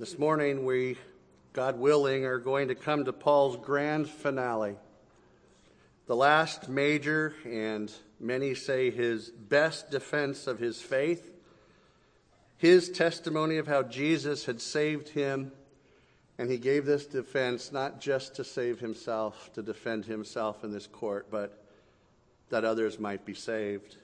This morning we, God willing, are going to come to Paul's grand finale. The last major, and many say his best defense of his faith. His testimony of how Jesus had saved him, and he gave this defense not just to save himself, to defend himself in this court, but that others might be saved.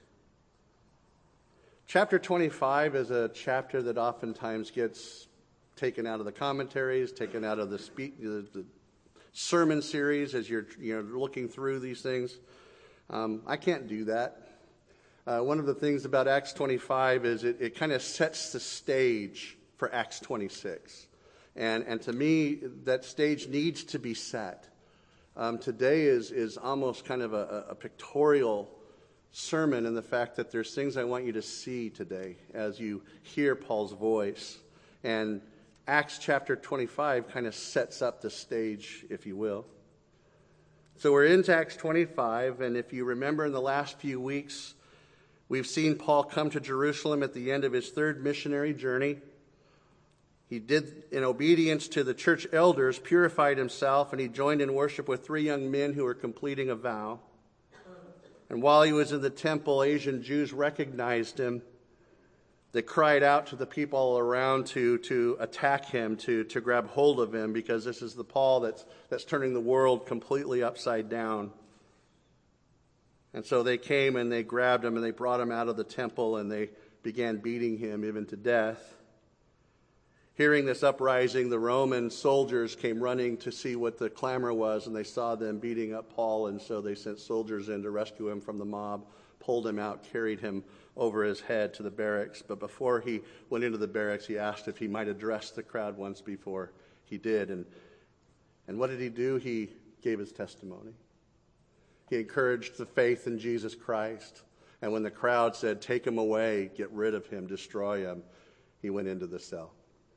Chapter 25 is a chapter that oftentimes gets taken out of the commentaries, taken out of the sermon series as you're looking through these things. I can't do that. One of the things about Acts 25 is it kind of sets the stage for Acts 26. And to me, that stage needs to be set. Today is almost kind of a pictorial sermon in the fact that there's things I want you to see today as you hear Paul's voice. And Acts chapter 25 kind of sets up the stage, if you will. So we're into Acts 25, and if you remember in the last few weeks, we've seen Paul come to Jerusalem at the end of his third missionary journey. He did, in obedience to the church elders, purified himself, and he joined in worship with 3 young men who were completing a vow. And while he was in the temple, Asian Jews recognized him. They cried out to the people all around to attack him, to grab hold of him, because this is the Paul that's turning the world completely upside down. And so they came and they grabbed him and they brought him out of the temple and they began beating him even to death. Hearing this uprising, the Roman soldiers came running to see what the clamor was, and they saw them beating up Paul, and so they sent soldiers in to rescue him from the mob, pulled him out, carried him over his head to the barracks. But before he went into the barracks, he asked if he might address the crowd once before he did. And what did he do? He gave his testimony. He encouraged the faith in Jesus Christ. And when the crowd said, "Take him away, get rid of him, destroy him," he went into the cell.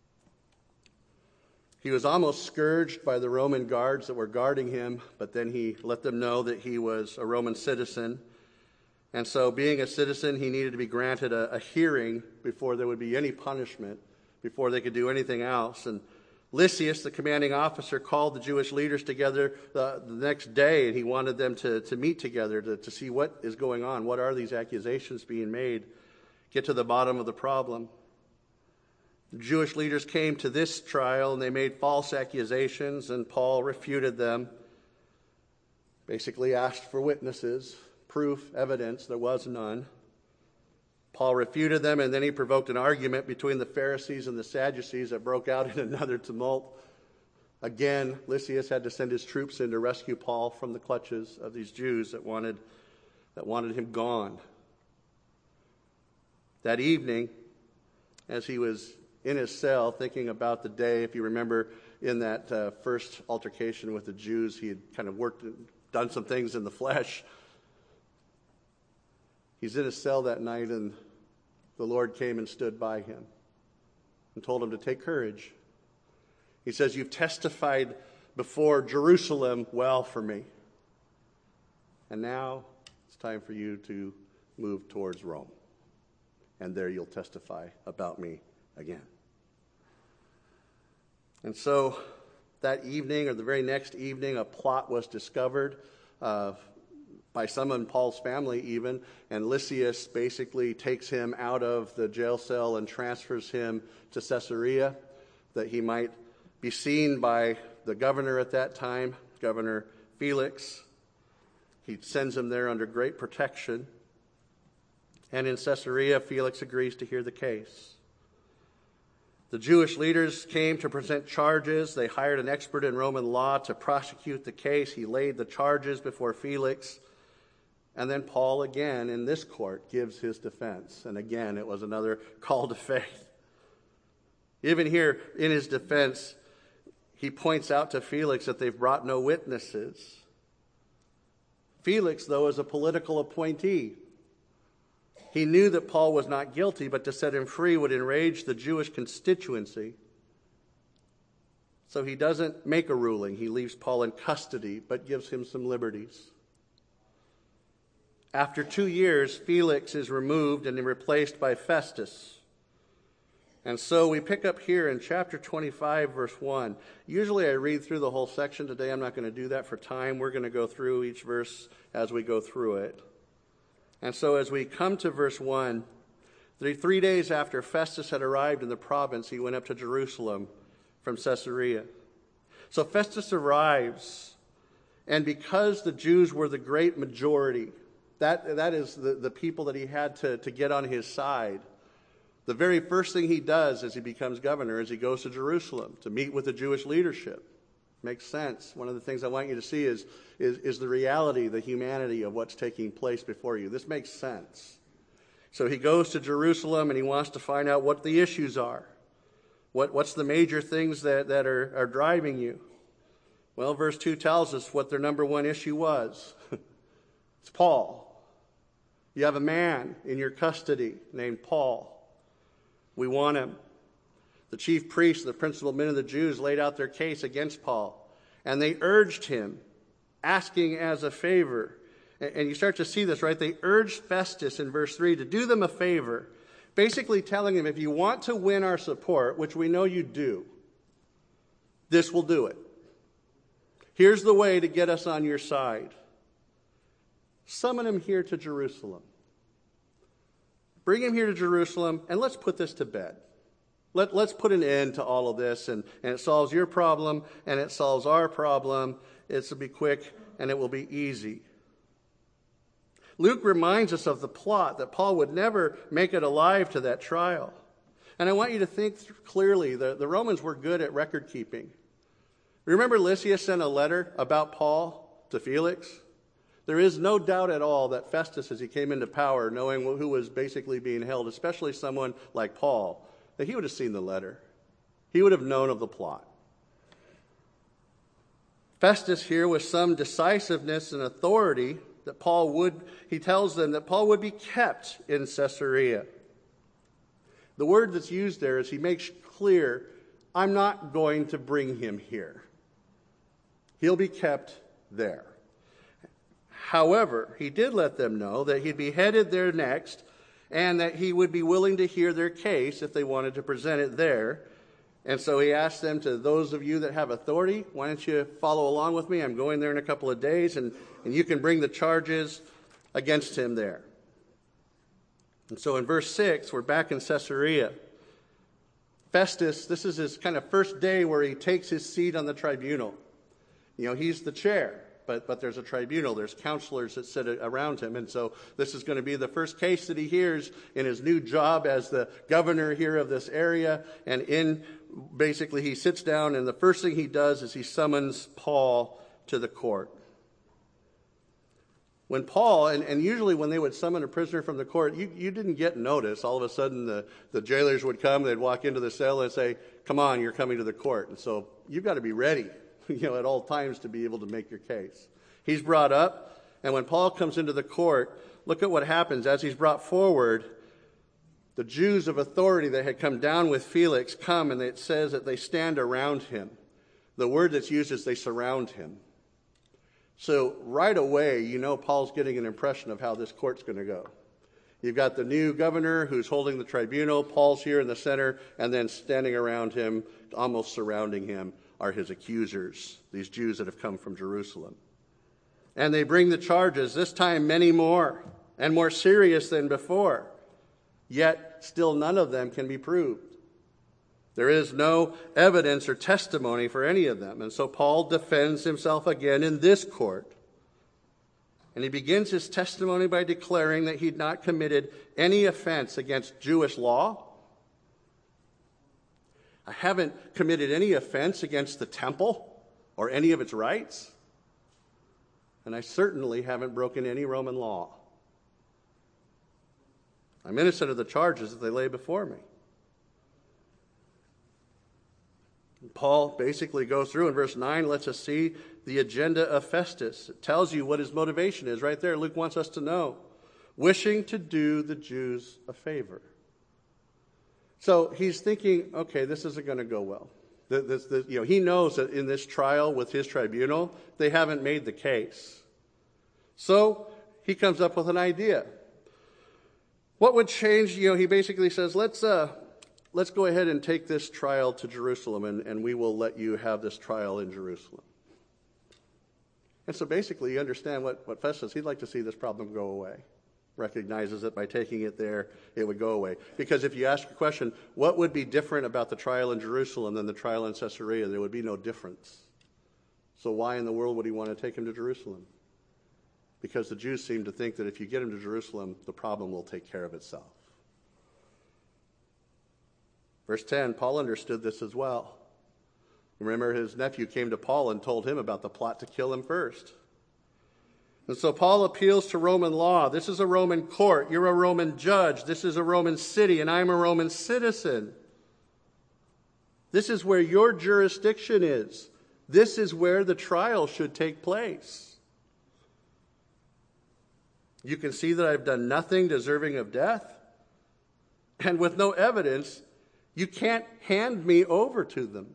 He was almost scourged by the Roman guards that were guarding him, but then he let them know that he was a Roman citizen. And so, being a citizen, he needed to be granted a hearing before there would be any punishment, before they could do anything else. And Lysias, the commanding officer, called the Jewish leaders together the next day, and he wanted them to meet together to see what is going on. What are these accusations being made? Get to the bottom of the problem. The Jewish leaders came to this trial, and they made false accusations, and Paul refuted them, basically asked for witnesses. Proof, evidence, there was none. Paul refuted them, and then he provoked an argument between the Pharisees and the Sadducees that broke out in another tumult. Again, Lysias had to send his troops in to rescue Paul from the clutches of these Jews that wanted him gone. That evening, as he was in his cell thinking about the day, if you remember in that first altercation with the Jews, he had kind of done some things in the flesh. He's in his cell that night, and the Lord came and stood by him and told him to take courage. He says, "You've testified before Jerusalem well for me. And now it's time for you to move towards Rome. And there you'll testify about me again." And so that evening, or the very next evening, a plot was discovered by some in Paul's family even, and Lysias basically takes him out of the jail cell and transfers him to Caesarea, that he might be seen by the governor at that time, Governor Felix. He sends him there under great protection. And in Caesarea, Felix agrees to hear the case. The Jewish leaders came to present charges. They hired an expert in Roman law to prosecute the case. He laid the charges before Felix. And then Paul, again, in this court, gives his defense. And again, it was another call to faith. Even here, in his defense, he points out to Felix that they've brought no witnesses. Felix, though, is a political appointee. He knew that Paul was not guilty, but to set him free would enrage the Jewish constituency. So he doesn't make a ruling. He leaves Paul in custody, but gives him some liberties. After 2 years, Felix is removed and replaced by Festus. And so we pick up here in chapter 25, verse 1. Usually I read through the whole section. Today I'm not going to do that for time. We're going to go through each verse as we go through it. And so as we come to verse 1, 3 days after Festus had arrived in the province, he went up to Jerusalem from Caesarea. So Festus arrives, and because the Jews were the great majority, that is the people that he had to get on his side, the very first thing he does as he becomes governor is he goes to Jerusalem to meet with the Jewish leadership. Makes sense. One of the things I want you to see is the reality, the humanity of what's taking place before you. This makes sense. So he goes to Jerusalem and he wants to find out what the issues are. What's the major things that are driving you? Well, verse 2 tells us what their number one issue was. It's Paul. You have a man in your custody named Paul. We want him. The chief priests, the principal men of the Jews, laid out their case against Paul. And they urged him, asking as a favor. And you start to see this, right? They urged Festus in verse 3 to do them a favor. Basically telling him, if you want to win our support, which we know you do, this will do it. Here's the way to get us on your side. Summon him here to Jerusalem. Bring him here to Jerusalem, and let's put this to bed. Let's put an end to all of this, and it solves your problem, and it solves our problem. It will be quick, and it will be easy. Luke reminds us of the plot that Paul would never make it alive to that trial. And I want you to think clearly. The Romans were good at record keeping. Remember Lysias sent a letter about Paul to Felix? There is no doubt at all that Festus, as he came into power, knowing who was basically being held, especially someone like Paul, that he would have seen the letter. He would have known of the plot. Festus here, with some decisiveness and authority, he tells them that Paul would be kept in Caesarea. The word that's used there is he makes clear, I'm not going to bring him here. He'll be kept there. However, he did let them know that he'd be headed there next and that he would be willing to hear their case if they wanted to present it there. And so he asked them, to those of you that have authority, why don't you follow along with me? I'm going there in a couple of days, and you can bring the charges against him there. And so in verse 6, we're back in Caesarea. Festus, this is his kind of first day where he takes his seat on the tribunal. You know, he's the chair, but there's a tribunal. There's counselors that sit around him. And so this is going to be the first case that he hears in his new job as the governor here of this area. And basically he sits down, and the first thing he does is he summons Paul to the court. When Paul, and usually when they would summon a prisoner from the court, you didn't get notice. All of a sudden the jailers would come, they'd walk into the cell and say, come on, you're coming to the court. And so you've got to be ready, at all times to be able to make your case. He's brought up, and when Paul comes into the court, look at what happens. As he's brought forward, the Jews of authority that had come down with Felix come, and it says that they stand around him. The word that's used is they surround him. So right away, Paul's getting an impression of how this court's going to go. You've got the new governor who's holding the tribunal. Paul's here in the center, and then standing around him, almost surrounding him, are his accusers, these Jews that have come from Jerusalem. And they bring the charges, this time many more, and more serious than before. Yet still none of them can be proved. There is no evidence or testimony for any of them. And so Paul defends himself again in this court. And he begins his testimony by declaring that he'd not committed any offense against Jewish law. I haven't committed any offense against the temple or any of its rights. And I certainly haven't broken any Roman law. I'm innocent of the charges that they lay before me. Paul basically goes through in verse 9, lets us see the agenda of Festus. It tells you what his motivation is right there. Luke wants us to know. Wishing to do the Jews a favor. So he's thinking, okay, this isn't going to go well. He knows that in this trial with his tribunal, they haven't made the case. So he comes up with an idea. What would change? He basically says, let's let's go ahead and take this trial to Jerusalem, and we will let you have this trial in Jerusalem. And so basically, you understand what Festus, he'd like to see this problem go away. Recognizes that by taking it there, it would go away. Because if you ask a question, what would be different about the trial in Jerusalem than the trial in Caesarea? There would be no difference. So why in the world would he want to take him to Jerusalem? Because the Jews seem to think that if you get him to Jerusalem, the problem will take care of itself. Verse 10, Paul understood this as well. Remember, his nephew came to Paul and told him about the plot to kill him first. And so Paul appeals to Roman law. This is a Roman court. You're a Roman judge. This is a Roman city, and I'm a Roman citizen. This is where your jurisdiction is. This is where the trial should take place. You can see that I've done nothing deserving of death. And with no evidence, you can't hand me over to them.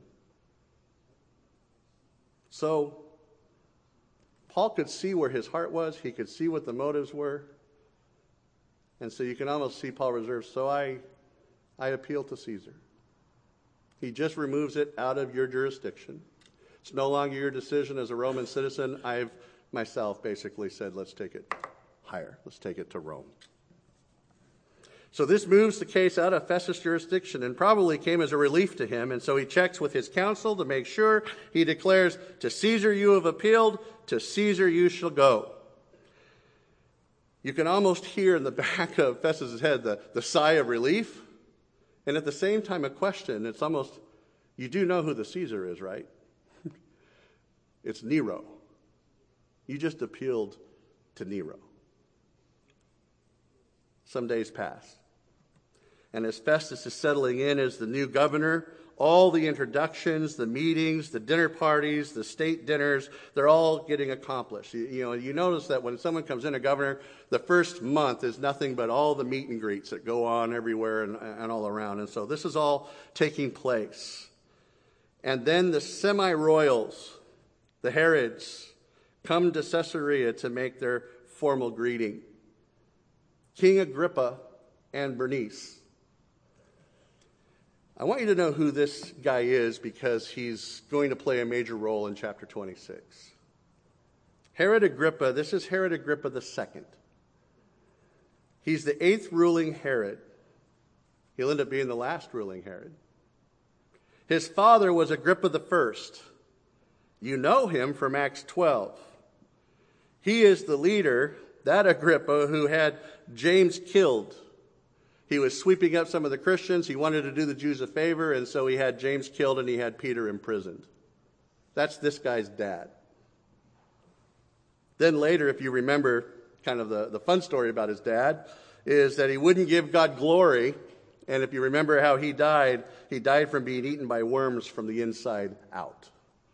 So, Paul could see where his heart was. He could see what the motives were. And so you can almost see Paul reserves. So I appeal to Caesar. He just removes it out of your jurisdiction. It's no longer your decision as a Roman citizen. I've myself basically said, let's take it higher. Let's take it to Rome. So this moves the case out of Festus' jurisdiction and probably came as a relief to him. And so he checks with his council to make sure. He declares, to Caesar you have appealed, to Caesar you shall go. You can almost hear in the back of Festus' head the sigh of relief. And at the same time a question. It's almost, you do know who the Caesar is, right? It's Nero. You just appealed to Nero. Some days pass. And as Festus is settling in as the new governor, all the introductions, the meetings, the dinner parties, the state dinners, they're all getting accomplished. You notice that when someone comes in, a governor, the first month is nothing but all the meet and greets that go on everywhere and all around. And so this is all taking place. And then the semi-royals, the Herods, come to Caesarea to make their formal greeting. King Agrippa and Bernice. I want you to know who this guy is because he's going to play a major role in chapter 26. Herod Agrippa, this is Herod Agrippa II. He's the 8th ruling Herod. He'll end up being the last ruling Herod. His father was Agrippa I. You know him from Acts 12. He is the leader, that Agrippa, who had James killed. He was sweeping up some of the Christians. He wanted to do the Jews a favor, and so he had James killed and he had Peter imprisoned. That's this guy's dad. Then later, if you remember kind of the fun story about his dad, is that he wouldn't give God glory. And if you remember how he died from being eaten by worms from the inside out.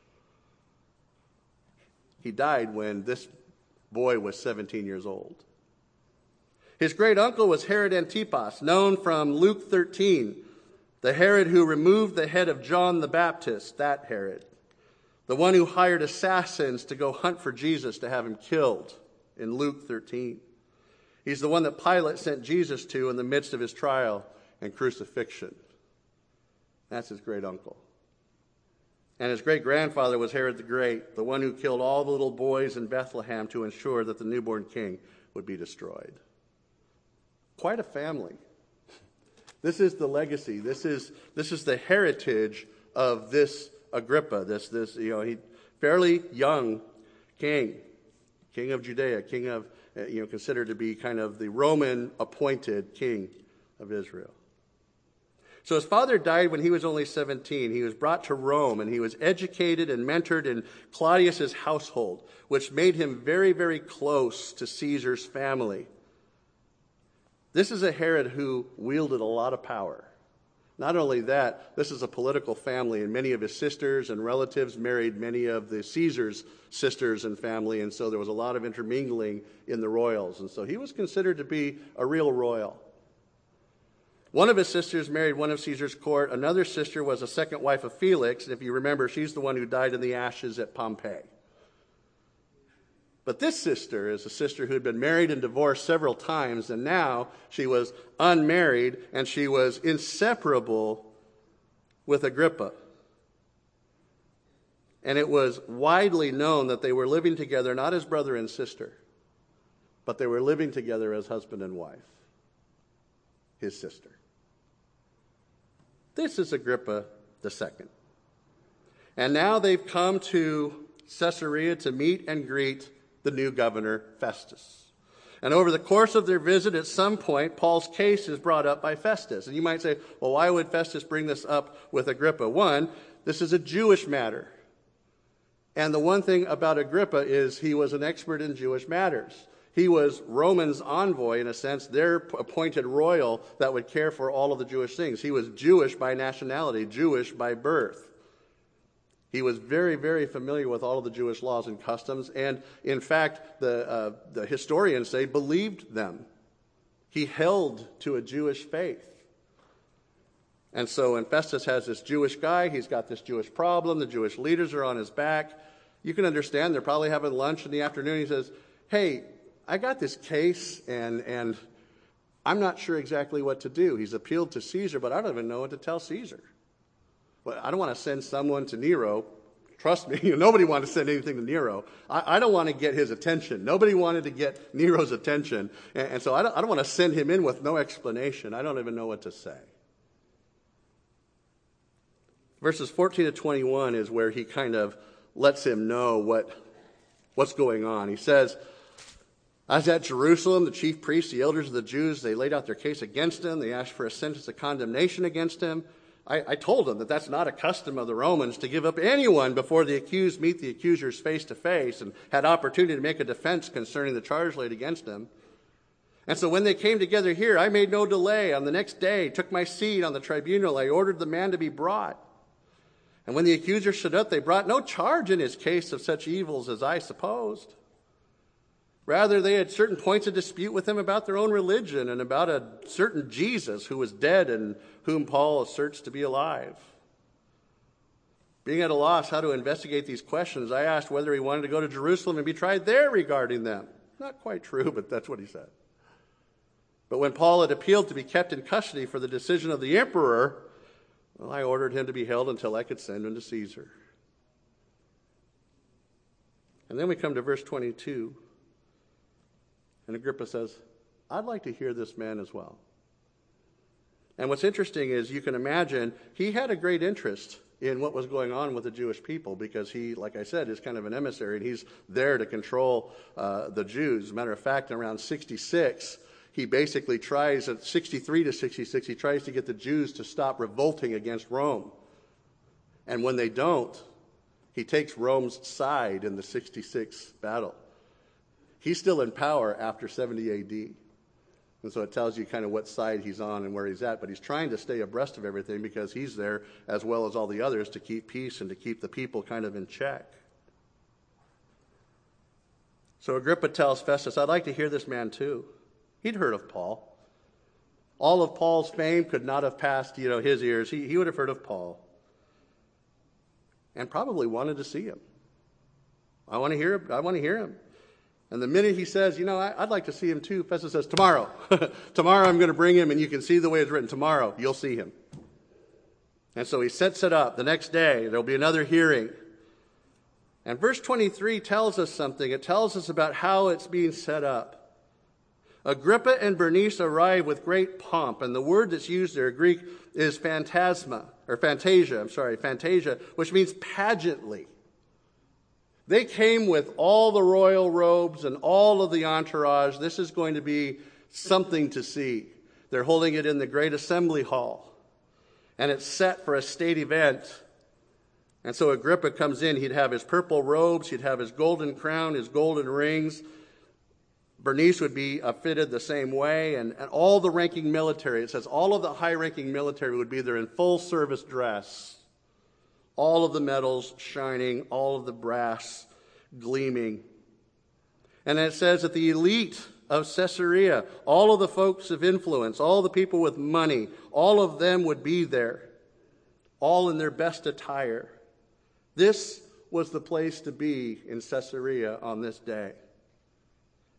He died when this boy was 17 years old. His great uncle was Herod Antipas, known from Luke 13, the Herod who removed the head of John the Baptist, that Herod, the one who hired assassins to go hunt for Jesus to have him killed in Luke 13. He's the one that Pilate sent Jesus to in the midst of his trial and crucifixion. That's his great uncle. And his great-grandfather was Herod the Great, the one who killed all the little boys in Bethlehem to ensure that the newborn king would be destroyed. Quite a family. This is the legacy. This is the heritage of this Agrippa. This he fairly young king of Judea, king of considered to be kind of the Roman appointed king of Israel. So his father died when he was only 17. He was brought to Rome, and he was educated and mentored in Claudius's household, which made him very, very close to Caesar's family. This is a Herod who wielded a lot of power. Not only that, this is a political family, and many of his sisters and relatives married many of the Caesar's sisters and family, and so there was a lot of intermingling in the royals. And so he was considered to be a real royal. One of his sisters married one of Caesar's court. Another sister was a second wife of Felix, and if you remember, she's the one who died in the ashes at Pompeii. But this sister is a sister who had been married and divorced several times, and now she was unmarried, and she was inseparable with Agrippa. And it was widely known that they were living together not as brother and sister, but they were living together as husband and wife, his sister. This is Agrippa II. And now they've come to Caesarea to meet and greet the new governor, Festus. And over the course of their visit, at some point, Paul's case is brought up by Festus. And you might say, well, why would Festus bring this up with Agrippa? One, this is a Jewish matter. And the one thing about Agrippa is he was an expert in Jewish matters. He was Roman's envoy, in a sense, their appointed royal that would care for all of the Jewish things. He was Jewish by nationality, Jewish by birth. He was very, very familiar with all of the Jewish laws and customs, and in fact, the historians say believed them. He held to a Jewish faith. And so when Festus has this Jewish guy, he's got this Jewish problem, the Jewish leaders are on his back. You can understand they're probably having lunch in the afternoon. He says, hey, I got this case, and I'm not sure exactly what to do. He's appealed to Caesar, but I don't even know what to tell Caesar. Well, I don't want to send someone to Nero. Trust me, nobody wanted to send anything to Nero. I don't want to get his attention. Nobody wanted to get Nero's attention. And so I don't want to send him in with no explanation. I don't even know what to say. Verses 14 to 21 is where he kind of lets him know what's going on. He says, I was at Jerusalem, the chief priests, the elders of the Jews, they laid out their case against him. They asked for a sentence of condemnation against him. I told them that that's not a custom of the Romans to give up anyone before the accused meet the accusers face to face and had opportunity to make a defense concerning the charge laid against them. And so when they came together here, I made no delay. On the next day, took my seat on the tribunal. I ordered the man to be brought. And when the accusers stood up, they brought no charge in his case of such evils as I supposed. Rather, they had certain points of dispute with him about their own religion and about a certain Jesus who was dead and whom Paul asserts to be alive. Being at a loss how to investigate these questions, I asked whether he wanted to go to Jerusalem and be tried there regarding them. Not quite true, but that's what he said. But when Paul had appealed to be kept in custody for the decision of the emperor, well, I ordered him to be held until I could send him to Caesar. And then we come to verse 22. And Agrippa says, I'd like to hear this man as well. And what's interesting is you can imagine he had a great interest in what was going on with the Jewish people because he, like I said, is kind of an emissary and he's there to control the Jews. As a matter of fact, around 66, he basically tries, at 63 to 66, he tries to get the Jews to stop revolting against Rome. And when they don't, he takes Rome's side in the 66 battle. He's still in power after 70 A.D. And so it tells you kind of what side he's on and where he's at. But he's trying to stay abreast of everything because he's there, as well as all the others, to keep peace and to keep the people kind of in check. So Agrippa tells Festus, I'd like to hear this man too. He'd heard of Paul. All of Paul's fame could not have passed, his ears. He would have heard of Paul. And probably wanted to see him. I want to hear him. And the minute he says, I'd like to see him too, Festus says, tomorrow. Tomorrow I'm going to bring him, and you can see the way it's written. Tomorrow you'll see him. And so he sets it up. The next day there'll be another hearing. And verse 23 tells us something. It tells us about how it's being set up. Agrippa and Bernice arrive with great pomp, and the word that's used there, Greek, is fantasia, which means pageantly. They came with all the royal robes and all of the entourage. This is going to be something to see. They're holding it in the great assembly hall. And it's set for a state event. And so Agrippa comes in. He'd have his purple robes. He'd have his golden crown, his golden rings. Bernice would be fitted the same way. And all the ranking military, it says all of the high-ranking military would be there in full service dress. All of the metals shining, all of the brass gleaming. And it says that the elite of Caesarea, all of the folks of influence, all the people with money, all of them would be there, all in their best attire. This was the place to be in Caesarea on this day.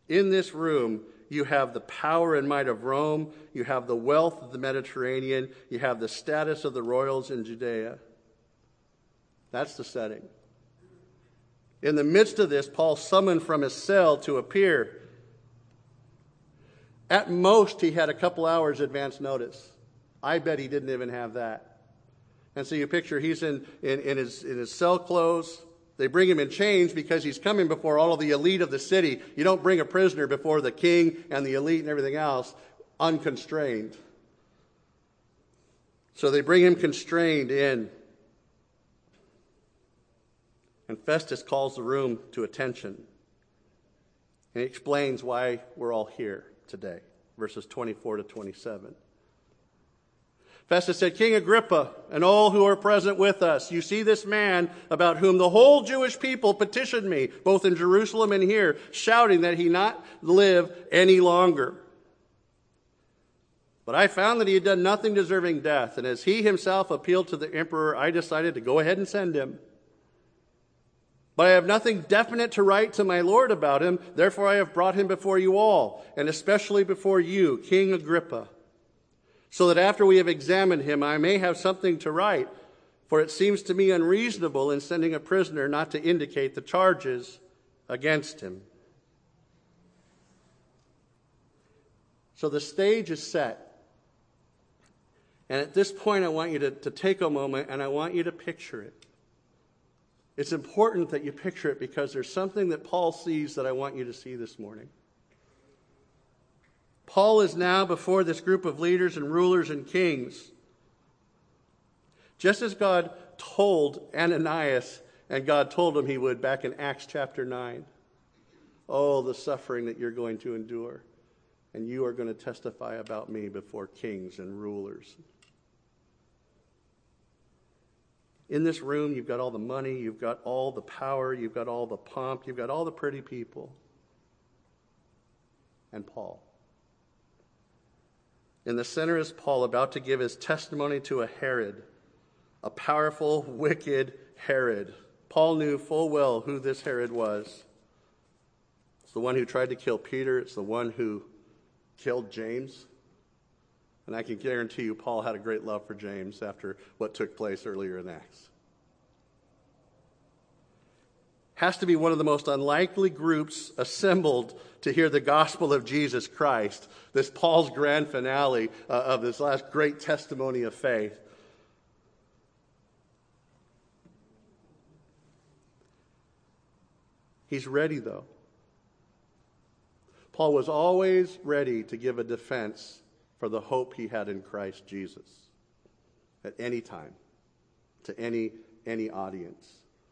In this room, you have the power and might of Rome. You have the wealth of the Mediterranean. You have the status of the royals in Judea. That's the setting. In the midst of this, Paul summoned from his cell to appear. At most, he had a couple hours advance notice. I bet he didn't even have that. And so you picture he's in his cell clothes. They bring him in chains because he's coming before all of the elite of the city. You don't bring a prisoner before the king and the elite and everything else unconstrained. So they bring him constrained in. And Festus calls the room to attention. And he explains why we're all here today, verses 24 to 27. Festus said, King Agrippa, and all who are present with us, you see this man about whom the whole Jewish people petitioned me, both in Jerusalem and here, shouting that he not live any longer. But I found that he had done nothing deserving death, and as he himself appealed to the emperor, I decided to go ahead and send him. But I have nothing definite to write to my Lord about him, therefore I have brought him before you all, and especially before you, King Agrippa, so that after we have examined him, I may have something to write, for it seems to me unreasonable in sending a prisoner not to indicate the charges against him. So the stage is set. And at this point, I want you to take a moment and I want you to picture it. It's important that you picture it because there's something that Paul sees that I want you to see this morning. Paul is now before this group of leaders and rulers and kings. Just as God told Ananias, and God told him he would back in Acts chapter 9. Oh, the suffering that you're going to endure. And you are going to testify about me before kings and rulers. In this room, you've got all the money, you've got all the power, you've got all the pomp, you've got all the pretty people. And Paul. In the center is Paul about to give his testimony to a Herod, a powerful, wicked Herod. Paul knew full well who this Herod was. It's the one who tried to kill Peter. It's the one who killed James. And I can guarantee you Paul had a great love for James after what took place earlier in Acts. Has to be one of the most unlikely groups assembled to hear the gospel of Jesus Christ, this Paul's grand finale of this last great testimony of faith. He's ready, though. Paul was always ready to give a defense for the hope he had in Christ Jesus at any time, to any audience.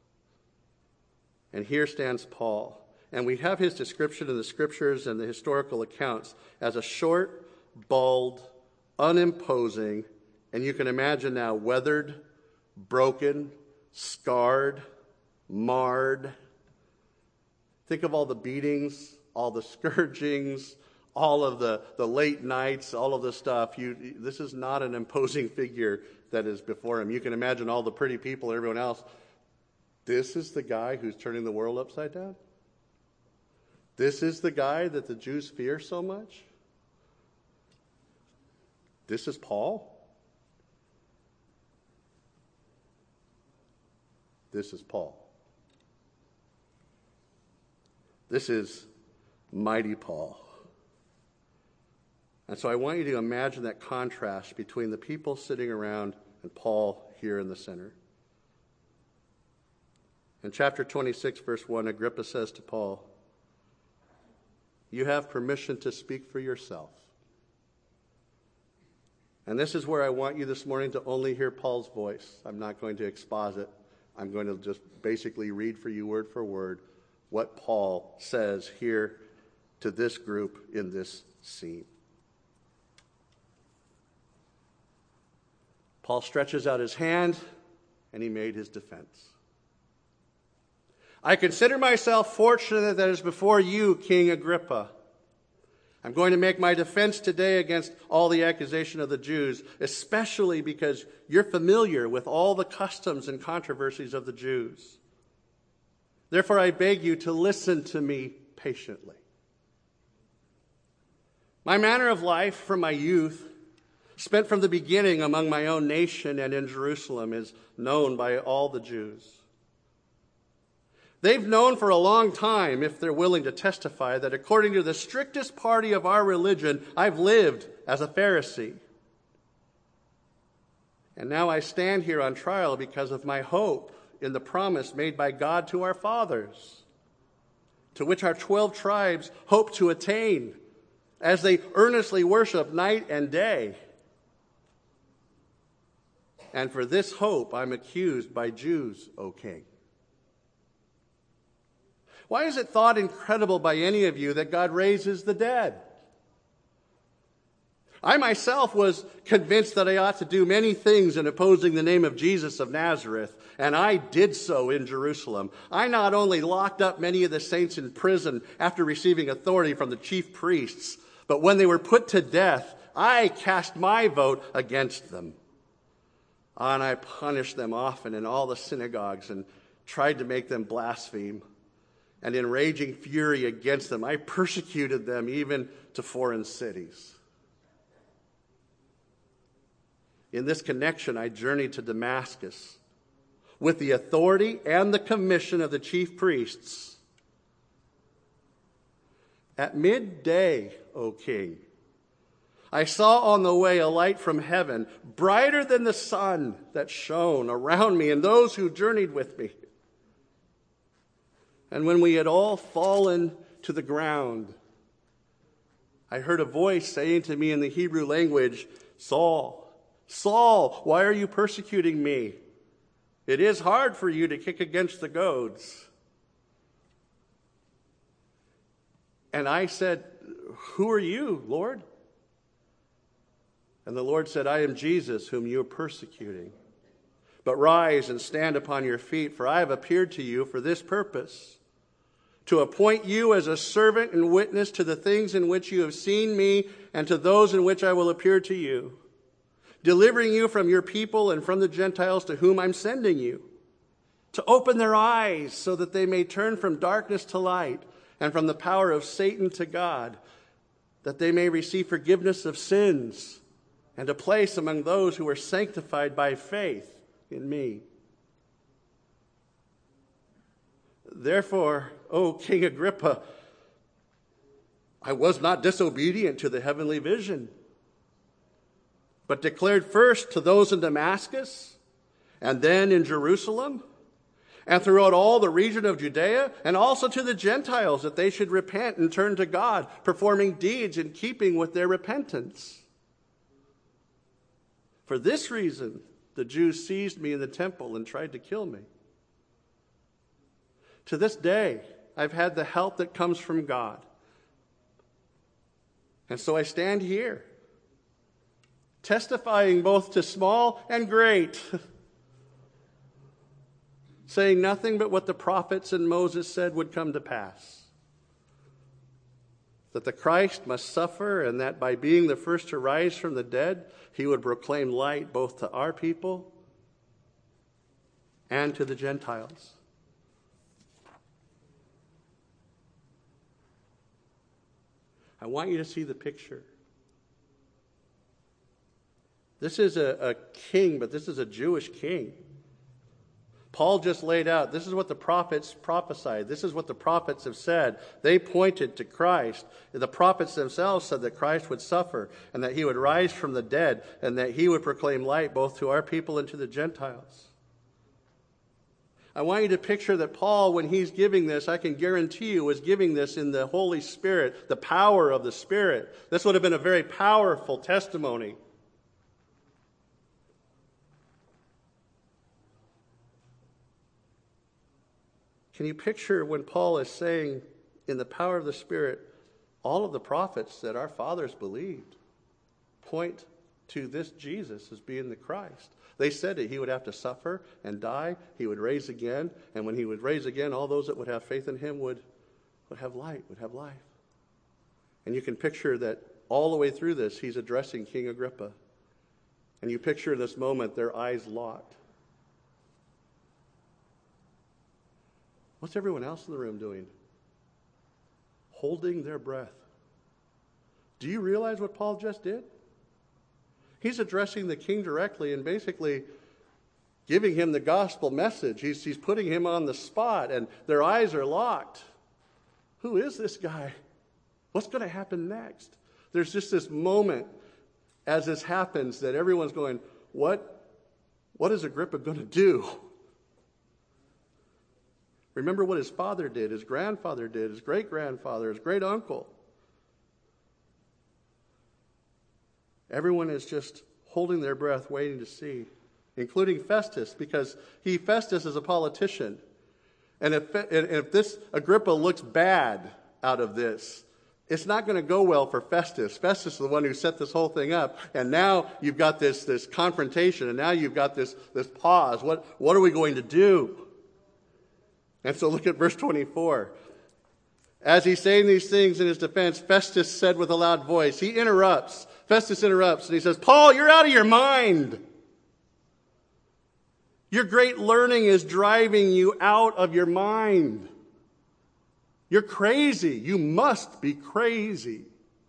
And here stands Paul. And we have his description in the scriptures and the historical accounts as a short, bald, unimposing, and you can imagine now weathered, broken, scarred, marred. Think of all the beatings, all the scourgings, all of the late nights, all of the stuff. This is not an imposing figure that is before him. You can imagine all the pretty people and everyone else. This is the guy who's turning the world upside down? This is the guy that the Jews fear so much? This is Paul? This is Paul. This is mighty Paul. And so I want you to imagine that contrast between the people sitting around and Paul here in the center. In chapter 26, verse 1, Agrippa says to Paul, "You have permission to speak for yourself." And this is where I want you this morning to only hear Paul's voice. I'm not going to exposit. I'm going to just basically read for you word for word what Paul says here to this group in this scene. Paul stretches out his hand and he made his defense. "I consider myself fortunate that it is before you, King Agrippa. I'm going to make my defense today against all the accusation of the Jews, especially because you're familiar with all the customs and controversies of the Jews. Therefore, I beg you to listen to me patiently. My manner of life from my youth, spent from the beginning among my own nation and in Jerusalem, is known by all the Jews. They've known for a long time, if they're willing to testify, that according to the strictest party of our religion, I've lived as a Pharisee. And now I stand here on trial because of my hope in the promise made by God to our fathers, to which our 12 tribes hope to attain as they earnestly worship night and day. And for this hope I'm accused by Jews, O king. Why is it thought incredible by any of you that God raises the dead? I myself was convinced that I ought to do many things in opposing the name of Jesus of Nazareth, and I did so in Jerusalem. I not only locked up many of the saints in prison after receiving authority from the chief priests, but when they were put to death, I cast my vote against them. And I punished them often in all the synagogues and tried to make them blaspheme. And in raging fury against them, I persecuted them even to foreign cities. In this connection, I journeyed to Damascus with the authority and the commission of the chief priests. At midday, O king, I saw on the way a light from heaven, brighter than the sun, that shone around me and those who journeyed with me. And when we had all fallen to the ground, I heard a voice saying to me in the Hebrew language, Saul, Saul, why are you persecuting me? It is hard for you to kick against the goads. And I said, who are you, Lord? And the Lord said, I am Jesus, whom you are persecuting. But rise and stand upon your feet, for I have appeared to you for this purpose, to appoint you as a servant and witness to the things in which you have seen me and to those in which I will appear to you, delivering you from your people and from the Gentiles to whom I'm sending you, to open their eyes so that they may turn from darkness to light and from the power of Satan to God, that they may receive forgiveness of sins and a place among those who are sanctified by faith in me. Therefore, O King Agrippa, I was not disobedient to the heavenly vision, but declared first to those in Damascus, and then in Jerusalem, and throughout all the region of Judea, and also to the Gentiles, that they should repent and turn to God, performing deeds in keeping with their repentance. For this reason, the Jews seized me in the temple and tried to kill me. To this day, I've had the help that comes from God. And so I stand here, testifying both to small and great, saying nothing but what the prophets and Moses said would come to pass. That the Christ must suffer, and that by being the first to rise from the dead, he would proclaim light both to our people and to the Gentiles. I want you to see the picture. This is a king, but this is a Jewish king. Paul just laid out, this is what the prophets prophesied. This is what the prophets have said. They pointed to Christ. The prophets themselves said that Christ would suffer and that he would rise from the dead and that he would proclaim light both to our people and to the Gentiles. I want you to picture that Paul, when he's giving this, I can guarantee you, was giving this in the Holy Spirit, the power of the Spirit. This would have been a very powerful testimony. Can you picture when Paul is saying, in the power of the Spirit, all of the prophets that our fathers believed point to this Jesus as being the Christ? They said that he would have to suffer and die, he would raise again, and when he would raise again, all those that would have faith in him would have light, would have life. And you can picture that all the way through this, he's addressing King Agrippa. And you picture this moment, their eyes locked. What's everyone else in the room doing? Holding their breath. Do you realize what Paul just did? He's addressing the king directly and basically giving him the gospel message. He's putting him on the spot, and their eyes are locked. Who is this guy? What's going to happen next? There's just this moment as this happens that everyone's going, what is Agrippa going to do? Remember what his father did, his grandfather did, his great-grandfather, his great-uncle. Everyone is just holding their breath, waiting to see, including Festus, because Festus is a politician. And if this Agrippa looks bad out of this, it's not going to go well for Festus. Festus is the one who set this whole thing up. And now you've got this confrontation, and now you've got this pause. What are we going to do? And so look at verse 24. As he's saying these things in his defense, Festus said with a loud voice, Festus interrupts, and he says, Paul, you're out of your mind. Your great learning is driving you out of your mind. You're crazy. You must be crazy.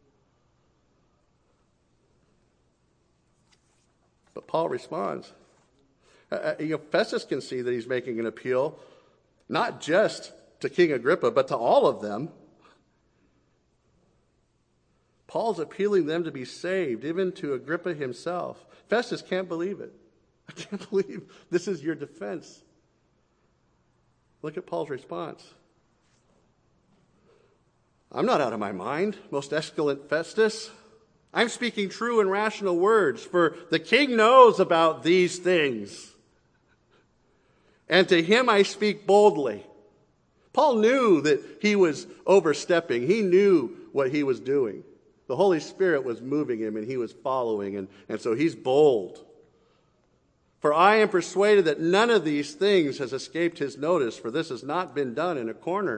But Paul responds. Festus can see that he's making an appeal, not just to King Agrippa, but to all of them. Paul's appealing them to be saved, even to Agrippa himself. Festus can't believe it. I can't believe this is your defense. Look at Paul's response. I'm not out of my mind, most excellent Festus. I'm speaking true and rational words, for the king knows about these things. And to him I speak boldly. Paul knew that he was overstepping. He knew what he was doing. The Holy Spirit was moving him, and he was following, and so he's bold. For I am persuaded that none of these things has escaped his notice, for this has not been done in a corner.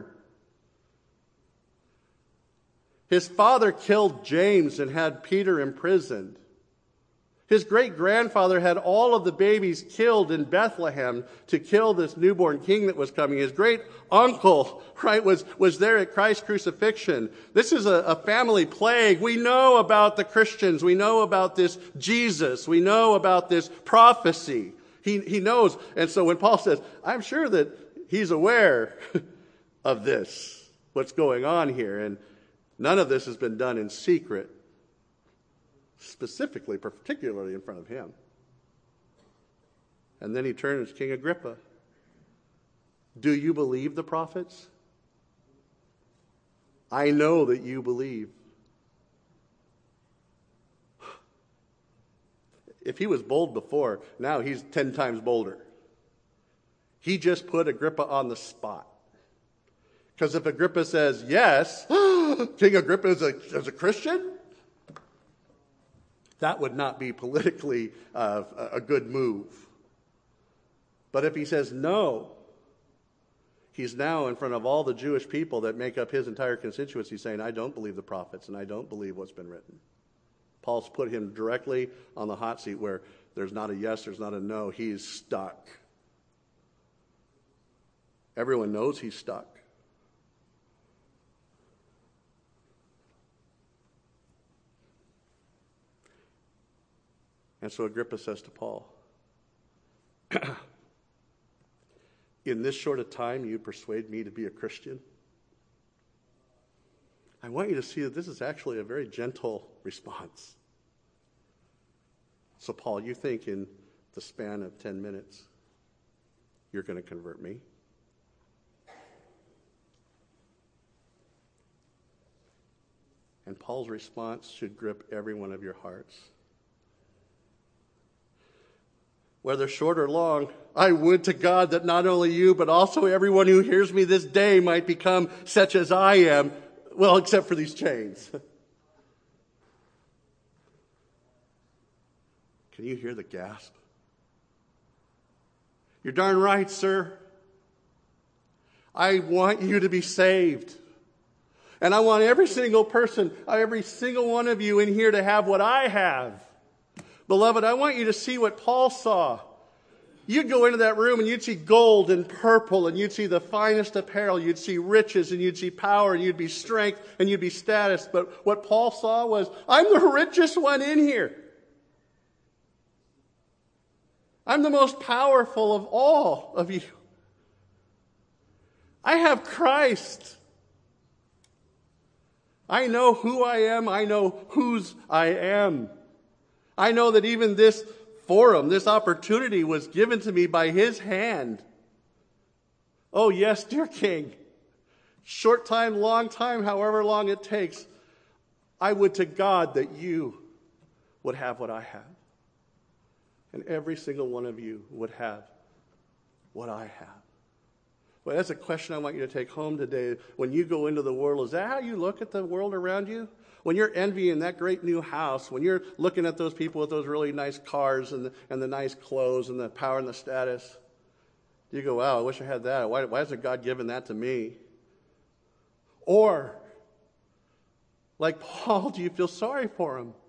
His father killed James and had Peter imprisoned. His great-grandfather had all of the babies killed in Bethlehem to kill this newborn king that was coming. His great-uncle, right, was there at Christ's crucifixion. This is a family plague. We know about the Christians. We know about this Jesus. We know about this prophecy. He knows. And so when Paul says, I'm sure that he's aware of this, what's going on here. And none of this has been done in secret. Specifically, particularly in front of him. And then he turns to King Agrippa. Do you believe the prophets? I know that you believe. If he was bold before, now he's 10 times bolder. He just put Agrippa on the spot. Because if Agrippa says yes, King Agrippa is a Christian, that would not be politically a good move. But if he says no, he's now in front of all the Jewish people that make up his entire constituency saying, I don't believe the prophets and I don't believe what's been written. Paul's put him directly on the hot seat where there's not a yes, there's not a no. He's stuck. Everyone knows he's stuck. And so Agrippa says to Paul, in this short a time you persuade me to be a Christian? I want you to see that this is actually a very gentle response. So Paul, you think in the span of 10 minutes you're going to convert me? And Paul's response should grip every one of your hearts. Whether short or long, I would to God that not only you, but also everyone who hears me this day might become such as I am, well, except for these chains. Can you hear the gasp? You're darn right, sir. I want you to be saved. And I want every single person, every single one of you in here to have what I have. Beloved, I want you to see what Paul saw. You'd go into that room and you'd see gold and purple, and you'd see the finest apparel, you'd see riches, and you'd see power, and you'd be strength, and you'd be status. But what Paul saw was, I'm the richest one in here. I'm the most powerful of all of you. I have Christ. I know who I am. I know whose I am. I know that even this forum, this opportunity was given to me by his hand. Oh yes, dear King. Short time, long time, however long it takes, I would to God that you would have what I have. And every single one of you would have what I have. Well, that's a question I want you to take home today. When you go into the world, is that how you look at the world around you? When you're envying that great new house, when you're looking at those people with those really nice cars and the nice clothes and the power and the status, you go, wow, I wish I had that. Why hasn't God given that to me? Or, like Paul, do you feel sorry for him?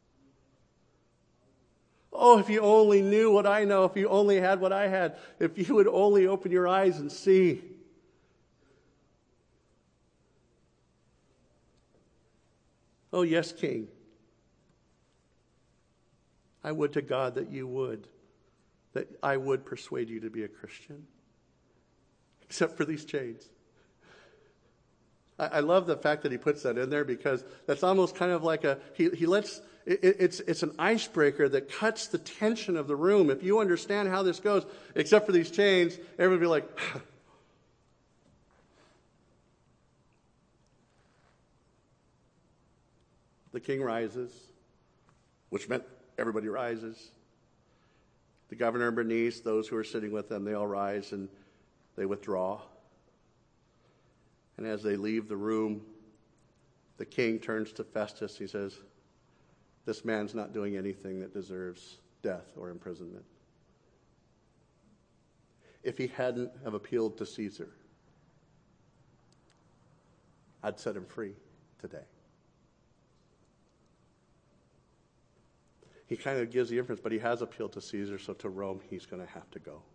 Oh, if you only knew what I know, if you only had what I had, if you would only open your eyes and see. Oh, yes, King. I would to God that you would, that I would persuade you to be a Christian. Except for these chains. I love the fact that he puts that in there, because that's almost kind of like he lets, it's an icebreaker that cuts the tension of the room. If you understand how this goes, except for these chains, everybody will be like, the king rises, which meant everybody rises. The governor and Bernice, those who are sitting with them, they all rise and they withdraw. And as they leave the room, the king turns to Festus. He says, this man's not doing anything that deserves death or imprisonment. If he hadn't have appealed to Caesar, I'd set him free today. He kind of gives the inference, but he has appealed to Caesar, so to Rome he's going to have to go.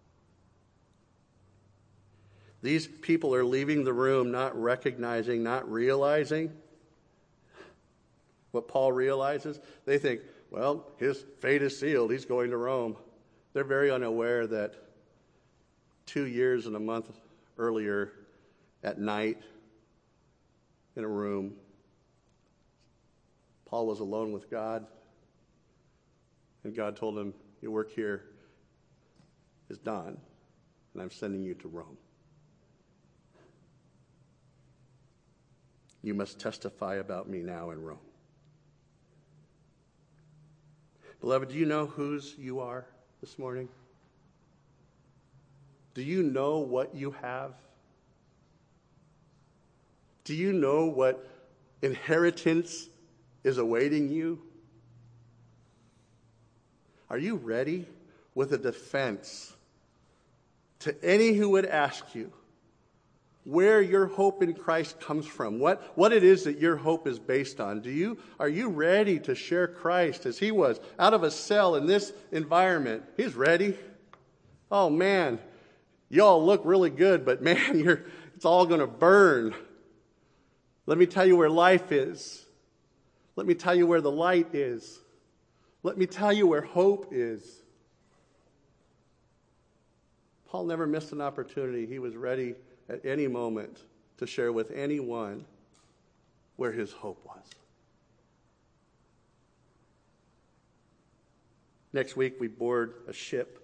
These people are leaving the room not recognizing, not realizing what Paul realizes. They think, well, his fate is sealed. He's going to Rome. They're very unaware that 2 years and a month earlier at night in a room, Paul was alone with God. And God told him, your work here is done, and I'm sending you to Rome. You must testify about me now in Rome. Beloved, do you know whose you are this morning? Do you know what you have? Do you know what inheritance is awaiting you? Are you ready with a defense to any who would ask you where your hope in Christ comes from, what it is that your hope is based on? Are you ready to share Christ as he was out of a cell in this environment? He's ready. Oh man, y'all look really good, but man, it's all going to burn. Let me tell you where life is. Let me tell you where the light is. Let me tell you where hope is. Paul never missed an opportunity. He was ready at any moment to share with anyone where his hope was. Next week we board a ship